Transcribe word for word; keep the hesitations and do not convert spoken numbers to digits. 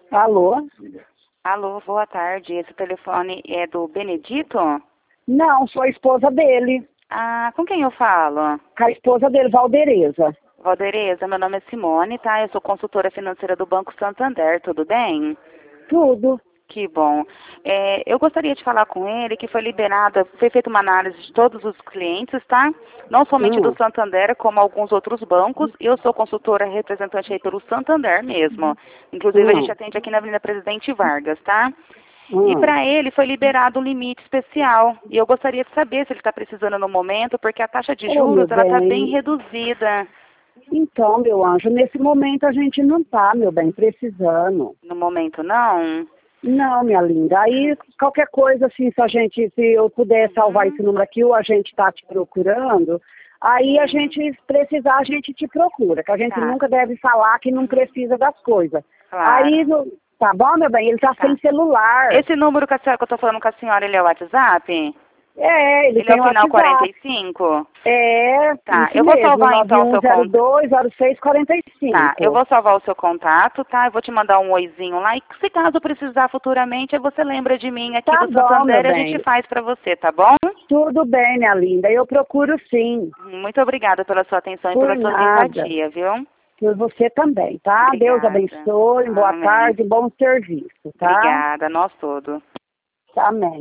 Alô? Alô, boa tarde. Esse telefone é do Benedito? Não, sou a esposa dele. Ah, com quem eu falo? Com a esposa dele, Valdereza. Valdereza, meu nome é Simone, tá? Eu sou consultora financeira do Banco Santander, tudo bem? Tudo. Que bom. É, eu gostaria de falar com ele que foi liberada, foi feita uma análise de todos os clientes, tá? Não somente do Hum. Santander, como alguns outros bancos. Eu sou consultora representante aí pelo Santander mesmo. Inclusive, a gente Hum. atende aqui na Avenida Presidente Vargas, tá? E Hum. para ele foi liberado um limite especial. E eu gostaria de saber se ele está precisando no momento, porque a taxa de Ô, meu juros ela está bem bem. reduzida. Então, meu anjo, nesse momento a gente não tá, meu bem, precisando. No momento, não? Não, minha linda. Aí, qualquer coisa, assim, se a gente, se eu puder salvar Uhum. esse número aqui, ou a gente tá te procurando, aí a Sim. gente, se precisar, a gente te procura, que a gente Tá, nunca deve falar que não precisa das coisas. Aí, claro. no- tá bom, meu bem? Ele tá Tá. sem celular. Esse número que, a senhora, que eu tô falando com a senhora, ele é o WhatsApp? É, ele Ele é tem o o final quarenta WhatsApp. e cinco? É, Tá, isso eu vou mesmo, salvar nove então o um seu zero contato. dois zero seis quatro Tá, eu cinco. vou salvar o seu contato, tá? Eu vou te mandar um oizinho lá e se caso precisar futuramente, aí você lembra de mim aqui Tá do bom, meu Santander e a gente bem. faz pra você, tá bom? Tudo bem, minha linda. Eu procuro sim. Muito obrigada pela sua atenção e Por pela sua nada. simpatia, viu? Por você também, tá? Deus Obrigada. abençoe, boa Amém. tarde, bom serviço, tá? Obrigada, nós todos. Amém.